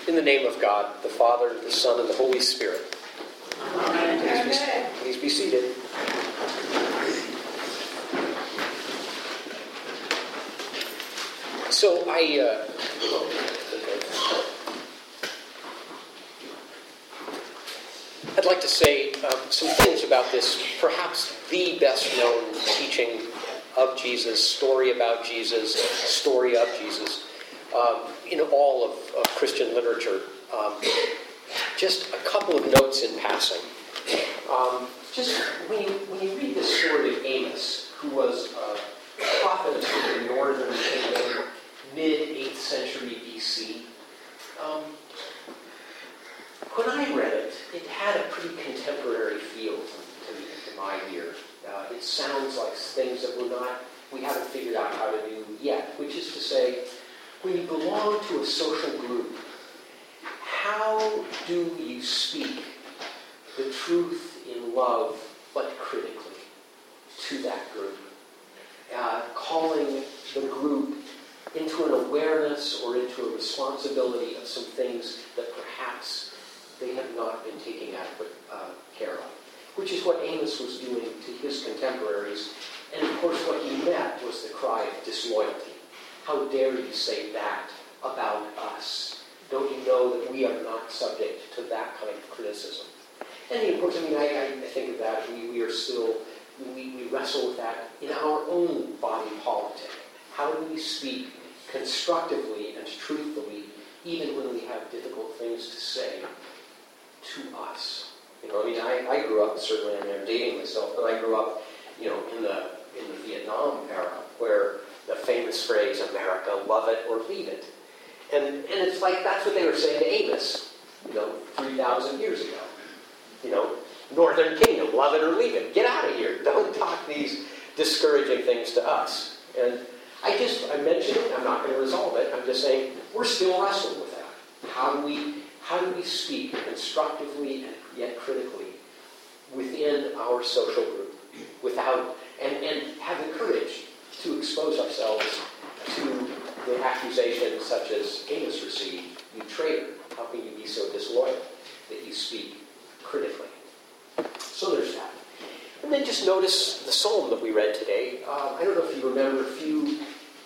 In the name of God, the Father, the Son, and the Holy Spirit. Please be seated. So I'd like to say some things about this, perhaps the best-known teaching of Jesus, story about Jesus, story of Jesus, in all of Christian literature. Just a couple of notes in passing. Just when you read the story of Amos, who was a prophet of the northern kingdom, mid-8th century BC, when I read it, it had a pretty contemporary feel to my ear. It sounds like things that we haven't figured out how to do yet, which is to say, when you belong to a social group, how do you speak the truth in love, but critically, to that group? Calling the group into an awareness or into a responsibility of some things that perhaps they have not been taking adequate care of, which is what Amos was doing to his contemporaries. And of course what he met was the cry of disloyalty. How dare you say that about us? Don't you know that we are not subject to that kind of criticism? And of course, I think of that, we are still, we wrestle with that in our own body politic. How do we speak constructively and truthfully, even when we have difficult things to say to us? I grew up, certainly I'm dating myself, but I grew up, in the Vietnam era, where the famous phrase, America, love it or leave it. And it's like that's what they were saying to Amos, 3,000 years ago. Northern Kingdom, love it or leave it. Get out of here. Don't talk these discouraging things to us. And I mentioned it. I'm not going to resolve it. I'm just saying we're still wrestling with that. How do we speak constructively and yet critically within our social group and have the courage to expose ourselves to the accusations such as Amos received, you traitor, how can you be so disloyal that you speak critically? So there's that. And then just notice the psalm that we read today. I don't know if you remember a few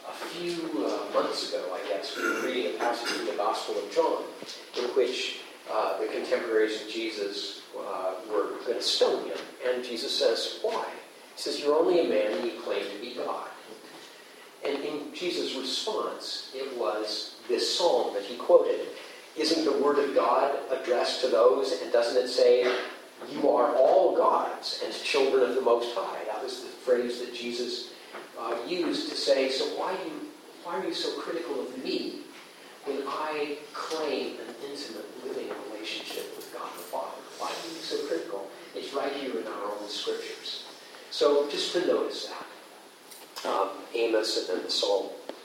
months ago, I guess, we were reading a passage from the Gospel of John in which the contemporaries of Jesus were going to stone him. And Jesus says, why? He says, you're only a man and you claim to be God. And in Jesus' response, it was this psalm that he quoted. Isn't the word of God addressed to those, and doesn't it say, you are all gods and children of the Most High? That was the phrase that Jesus used to say, so why are you so critical of me when I claim an intimate living relationship with God the Father? Why are you so critical? It's right here in our own scriptures. So just to notice that. Amos and then the Psalm.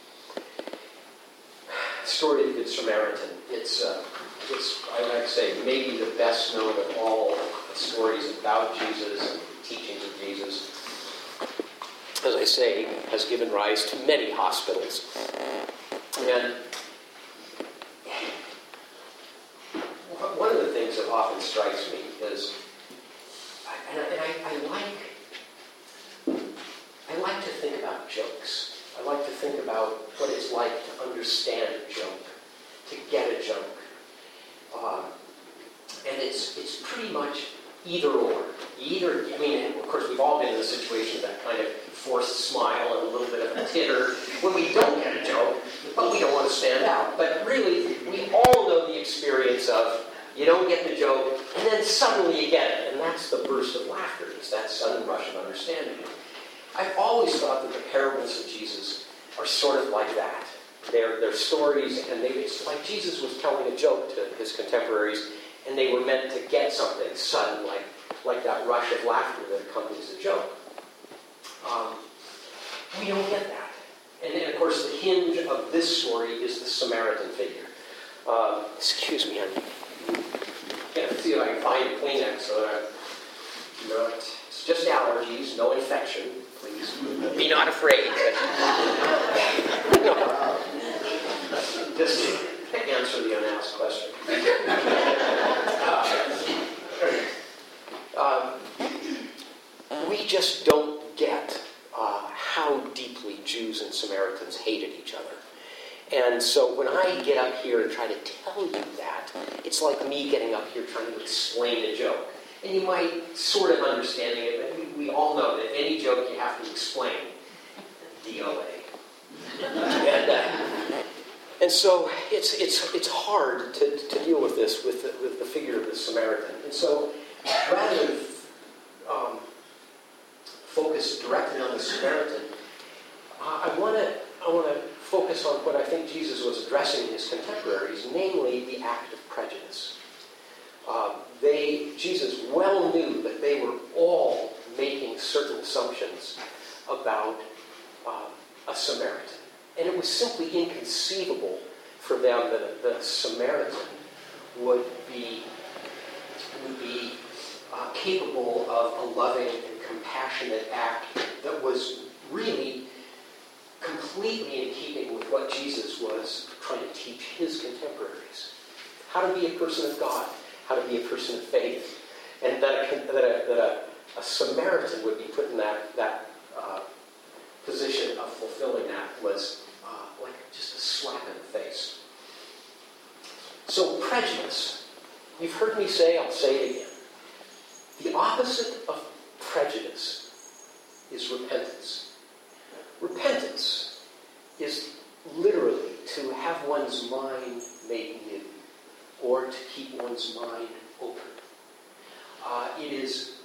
Story of the Good Samaritan. It's I like to say, maybe the best known of all the stories about Jesus and teachings of Jesus. As I say, has given rise to many hospitals. And one of the things that often strikes me is, I like to think about jokes. I like to think about what it's like to understand a joke, to get a joke. And it's pretty much either or. Of course, we've all been in a situation of that kind of forced smile and a little bit of a titter when we don't get a joke, but we don't want to stand out. But really, we all know the experience of you don't get the joke, and then suddenly you get it. And that's the burst of laughter. It's that sudden rush of understanding. I've always thought that the parables of Jesus are sort of like that. They're stories, and it's like Jesus was telling a joke to his contemporaries, and they were meant to get something sudden, like that rush of laughter that accompanies a joke. We don't get that. And then, of course, the hinge of this story is the Samaritan figure. Excuse me, honey. Let's see if I can find a Kleenex so that I'm not... It's just allergies, no infection. Please be not afraid. Just to answer the unasked question. We just don't get how deeply Jews and Samaritans hated each other. And so when I get up here and try to tell you that, it's like me getting up here trying to explain a joke. And you might sort of understanding it, but we all know that any joke you have to explain. DOA. And so it's hard to deal with this, with the figure of the Samaritan. And so rather than focus directly on the Samaritan, I want to focus on what I think Jesus was addressing his contemporaries, namely the act of prejudice. Jesus well knew that they were all making certain assumptions about a Samaritan. And it was simply inconceivable for them that the Samaritan would be capable of a loving and compassionate act that was really completely in keeping with what Jesus was trying to teach his contemporaries. How to be a person of God, how to be a person of faith. And that a Samaritan would be put in that position of fulfilling that was like just a slap in the face. So prejudice. You've heard me say, I'll say it again. The opposite of prejudice is repentance. Repentance is literally to have one's mind made new, or to keep one's mind open. It is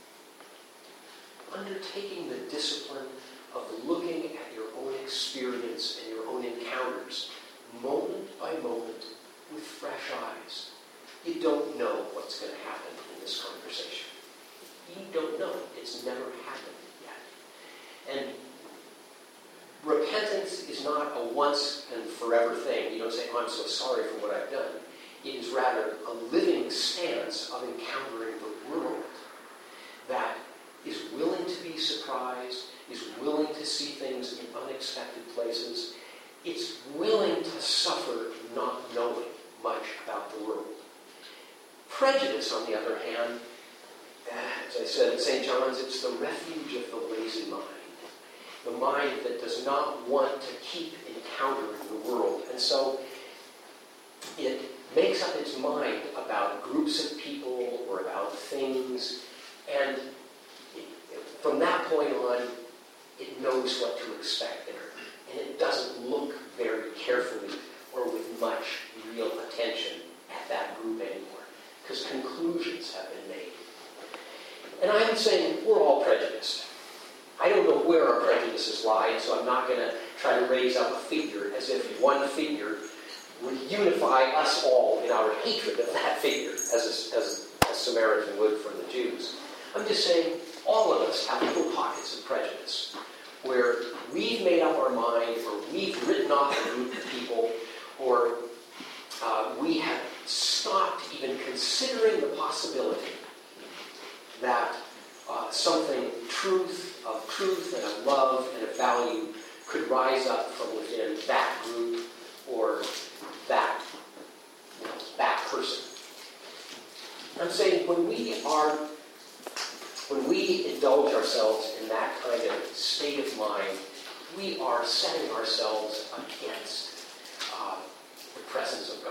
undertaking the discipline of looking at your own experience and your own encounters, moment by moment, with fresh eyes. You don't know what's going to happen in this conversation. You don't know. It's never happened yet. And repentance is not a once and forever thing. You don't say, oh, I'm so sorry for what I've done. It is rather a living stance of encountering the world that is willing to be surprised, is willing to see things in unexpected places. It's willing to suffer not knowing much about the world. Prejudice, on the other hand, as I said in St. John's, it's the refuge of the lazy mind. The mind that does not want to keep encountering the world. And so it makes up its mind about groups of people or about things. And from that point on, it knows what to expect there. And it doesn't look very carefully or with much real attention at that group anymore. Because conclusions have been made. And I'm saying we're all prejudiced. I don't know where our prejudices lie, and so I'm not going to try to raise up a figure as if one figure would unify us all in our hatred of that figure, as a Samaritan would for the Jews. I'm just saying all of us have little pockets of prejudice where we've made up our mind, or we've written off a group of people, or we have stopped even considering the possibility that something of truth and of love and of value could rise up from within that group or that person. I'm saying when we indulge ourselves in that kind of state of mind, we are setting ourselves against the presence of God.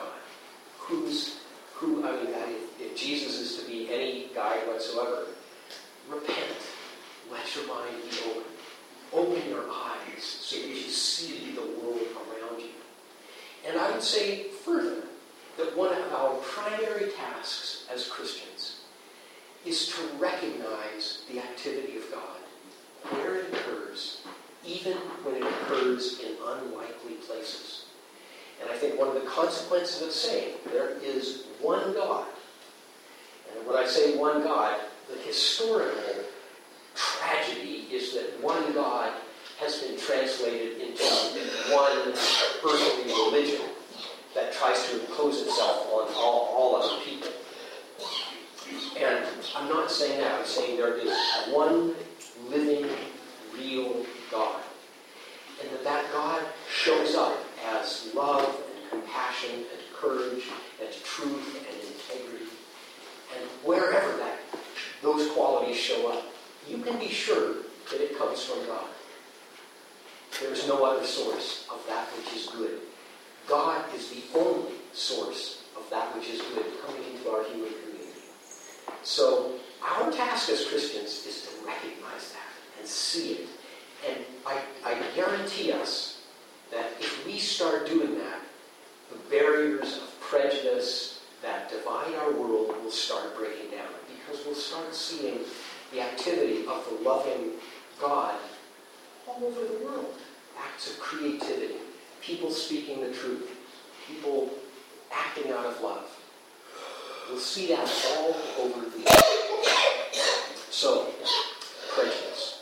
If Jesus is to be any guide whatsoever, repent. Let your mind be open. Open your eyes so that you see the world around you. And I would say further that one of our primary tasks as Christians is to recognize the activity of God where it occurs, even when it occurs in unlikely places. And I think one of the consequences of saying there is one God, and when I say one God, the historical tragedy is that one God has been translated into one earthly religion that tries to impose itself on all other people. And I'm not saying that. I'm saying there is one living, real God. And that God shows up as love and compassion and courage and to truth and integrity. And wherever those qualities show up, you can be sure that it comes from God. There is no other source of that which is good. God is the only source of that which is good coming into our human community. So our task as Christians is to recognize that and see it. And I guarantee us that if we start doing that, the barriers of prejudice that divide our world will start breaking down, because we'll start seeing the activity of the loving God all over the world. Acts of creativity, people speaking the truth, people acting out of love. We'll see that all over the earth. So, prejudice.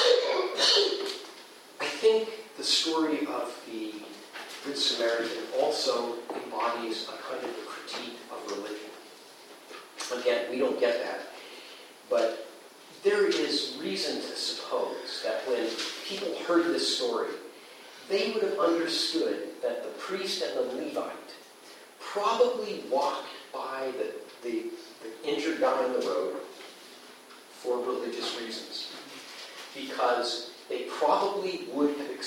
I think the story of the Good Samaritan also embodies a kind of a critique of religion. Again, we don't get that, but there is reason to suppose that when people heard this story, they would have understood that the priest and the Levite probably walked by the injured guy on the road for religious reasons, because they probably would have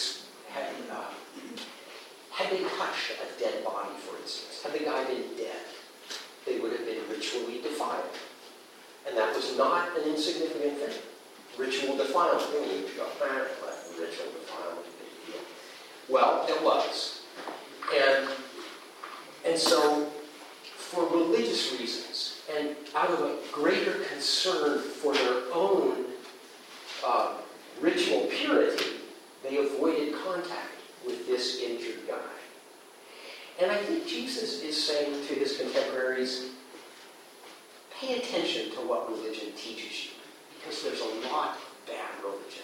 had they touched a dead body, for instance, had the guy been dead, they would have been ritually defiled. And that was not an insignificant thing. Ritual defilement. You go, ritual defilement, big deal. Well, it was. And so, for religious reasons, and out of a greater concern for their own ritual purity, they avoided contact with this injured guy. And I think Jesus is saying to his contemporaries, pay attention to what religion teaches you, because there's a lot of bad religion.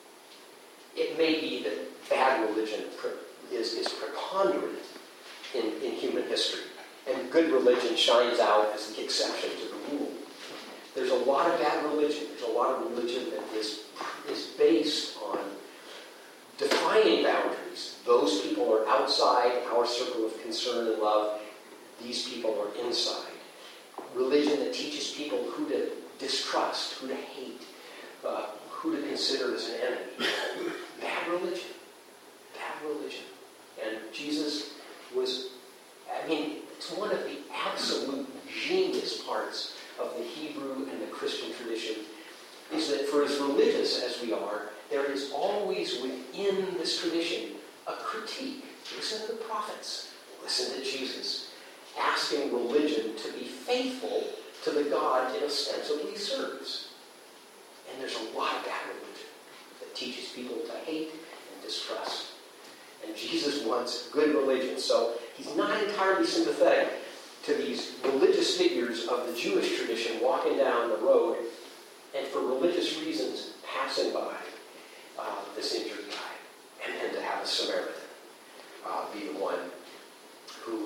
It may be that bad religion is preponderant in human history, and good religion shines out as the exception to the rule. There's a lot of bad religion. There's a lot of religion that is based on defining boundaries. Those people are outside our circle of concern and love. These people are inside. Religion that teaches people who to distrust, who to hate, who to consider as an enemy. Bad religion. Bad religion. And Jesus was, it's one of the absolute genius parts of the Hebrew and the Christian tradition, is that for as religious as we are, there is always within this tradition a critique. Listen to the prophets. Listen to Jesus. Asking religion to be faithful to the God it ostensibly serves. And there's a lot of bad religion that teaches people to hate and distrust. And Jesus wants good religion. So he's not entirely sympathetic to these religious figures of the Jewish tradition walking down the road and for religious reasons passing by this injured guy. And then to have a Samaritan be the one who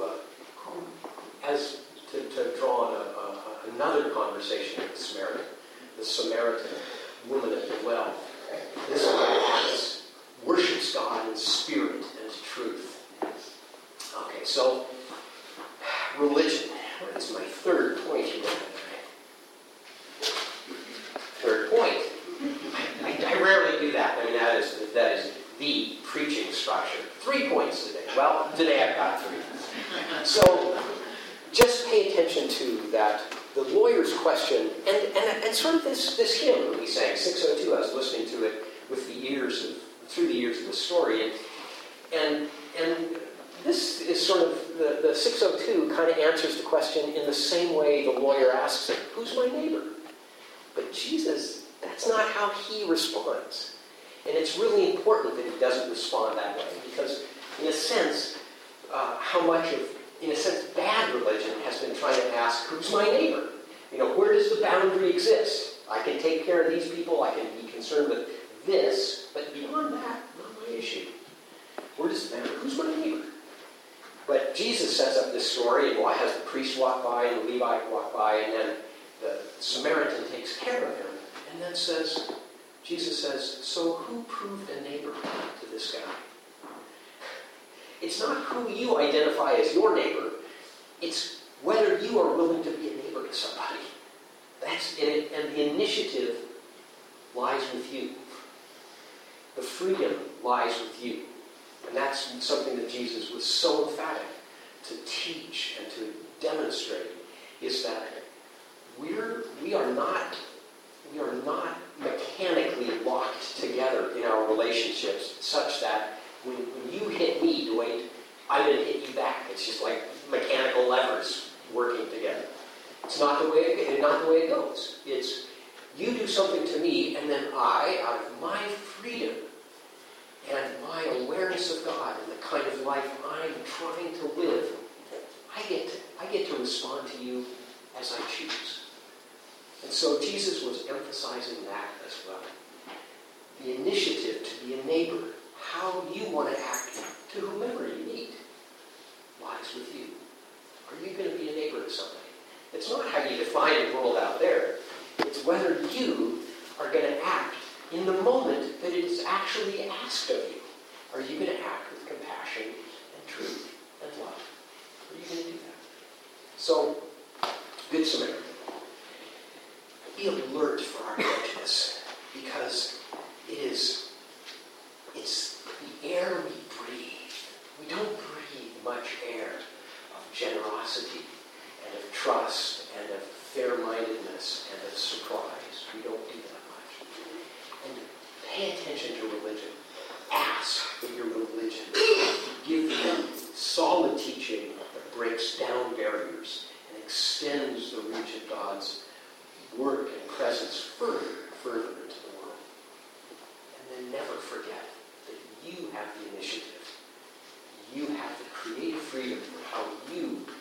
as to draw on another conversation with the Samaritan woman at the well. This one worships God in spirit and truth. Okay, so religion. That's my third point here. Third point. I rarely do that. That is the preaching structure. 3 points today. Well, today I've got 3. So just pay attention to that, the lawyer's question, and sort of this hymn that we sang, 602. I was listening to it through the years of the story, and this is sort of the 602 kind of answers the question in the same way the lawyer asks it, who's my neighbor? But Jesus, that's not how he responds. And it's really important that he doesn't respond that way, because in a sense, bad religion has been trying to ask, who's my neighbor? Where does the boundary exist? I can take care of these people, I can be concerned with this, but beyond that, not my issue. Where does the boundary? Who's my neighbor? But Jesus sets up this story, and has the priest walk by and the Levite walk by, and then the Samaritan takes care of him, and then Jesus says, so who proved a neighbor to this guy? It's not who you identify as your neighbor And the initiative lies with you. The freedom lies with you. And that's something that Jesus was so emphatic to teach and to demonstrate, is that we are not mechanically locked together in our relationships such that when you hit me, Dwight, I'm going to hit you back. It's just like mechanical levers working together. It's not the way it goes. It's you do something to me, and then I, out of my freedom and my awareness of God and the kind of life I'm trying to live, I get to respond to you as I choose. And so Jesus was emphasizing that as well. The initiative to be a neighbor, how you want to act to whomever you meet, lies with you. Are you going to be a neighbor to somebody? It's not how you define the world out there. It's whether you are going to act in the moment that it is actually asked of you. Are you going to act with compassion and truth and love? Are you going to do that? So, Good Samaritan. Be alert for our prejudice, because it's the air we breathe. We don't breathe much air of generosity and of trust and of fair-mindedness and of surprise. We don't do that much. And pay attention to religion. Ask that your religion give you solid teaching that breaks down barriers and extends the reach of God's work and presence further into the world. And then never forget that you have the initiative. You have the creative freedom for how you